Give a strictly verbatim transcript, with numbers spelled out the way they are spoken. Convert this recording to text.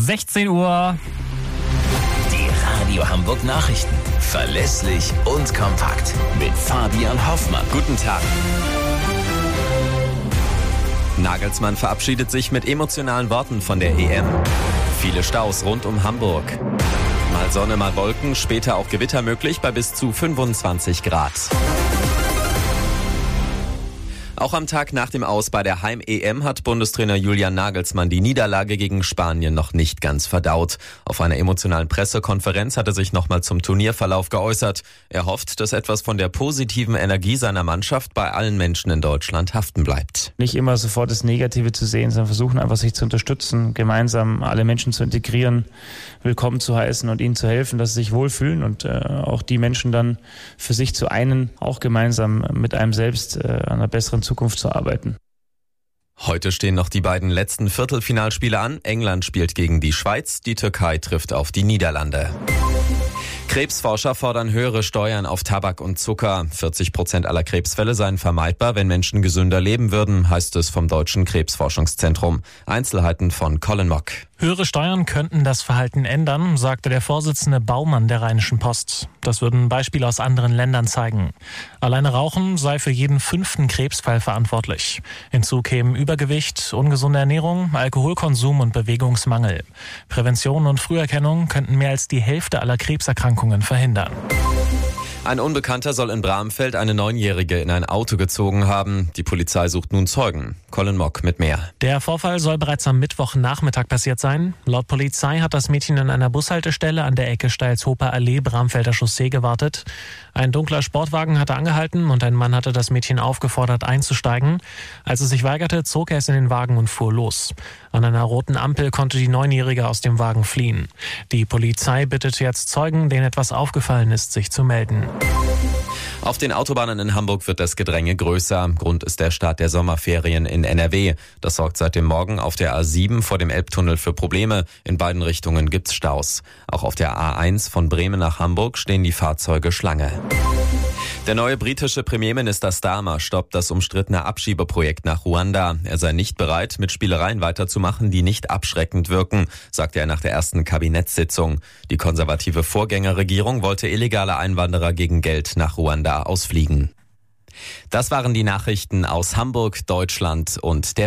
sechzehn Uhr. Die Radio Hamburg Nachrichten. Verlässlich und kompakt. Mit Fabian Hoffmann. Guten Tag. Nagelsmann verabschiedet sich mit emotionalen Worten von der E M. Viele Staus rund um Hamburg. Mal Sonne, mal Wolken, später auch Gewitter möglich bei bis zu fünfundzwanzig Grad. Auch am Tag nach dem Aus bei der Heim-E M hat Bundestrainer Julian Nagelsmann die Niederlage gegen Spanien noch nicht ganz verdaut. Auf einer emotionalen Pressekonferenz hat er sich nochmal zum Turnierverlauf geäußert. Er hofft, dass etwas von der positiven Energie seiner Mannschaft bei allen Menschen in Deutschland haften bleibt. Nicht immer sofort das Negative zu sehen, sondern versuchen einfach sich zu unterstützen, gemeinsam alle Menschen zu integrieren, willkommen zu heißen und ihnen zu helfen, dass sie sich wohlfühlen und äh, auch die Menschen dann für sich zu einen, auch gemeinsam mit einem selbst äh, an einer besseren Zukunft zu arbeiten. Heute stehen noch die beiden letzten Viertelfinalspiele an. England spielt gegen die Schweiz, die Türkei trifft auf die Niederlande. Krebsforscher fordern höhere Steuern auf Tabak und Zucker. vierzig Prozent aller Krebsfälle seien vermeidbar, wenn Menschen gesünder leben würden, heißt es vom Deutschen Krebsforschungszentrum. Einzelheiten von Colin Mock. Höhere Steuern könnten das Verhalten ändern, sagte der Vorsitzende Baumann der Rheinischen Post. Das würden Beispiele aus anderen Ländern zeigen. Alleine Rauchen sei für jeden fünften Krebsfall verantwortlich. Hinzu kämen Übergewicht, ungesunde Ernährung, Alkoholkonsum und Bewegungsmangel. Prävention und Früherkennung könnten mehr als die Hälfte aller Krebserkrankungen verhindern. Ein Unbekannter soll in Bramfeld eine Neunjährige in ein Auto gezogen haben. Die Polizei sucht nun Zeugen. Colin Mock mit mehr. Der Vorfall soll bereits am Mittwochnachmittag passiert sein. Laut Polizei hat das Mädchen an einer Bushaltestelle an der Ecke Steilshofer Allee, Bramfelder Chaussee gewartet. Ein dunkler Sportwagen hatte angehalten und ein Mann hatte das Mädchen aufgefordert einzusteigen. Als es sich weigerte, zog er es in den Wagen und fuhr los. An einer roten Ampel konnte die Neunjährige aus dem Wagen fliehen. Die Polizei bittet jetzt Zeugen, denen etwas aufgefallen ist, sich zu melden. Auf den Autobahnen in Hamburg wird das Gedränge größer. Grund ist der Start der Sommerferien in N R W. Das sorgt seit dem Morgen auf der A sieben vor dem Elbtunnel für Probleme. In beiden Richtungen gibt's Staus. Auch auf der A eins von Bremen nach Hamburg stehen die Fahrzeuge Schlange. Der neue britische Premierminister Starmer stoppt das umstrittene Abschiebeprojekt nach Ruanda. Er sei nicht bereit, mit Spielereien weiterzumachen, die nicht abschreckend wirken, sagte er nach der ersten Kabinettssitzung. Die konservative Vorgängerregierung wollte illegale Einwanderer gegen Geld nach Ruanda ausfliegen. Das waren die Nachrichten aus Hamburg, Deutschland und der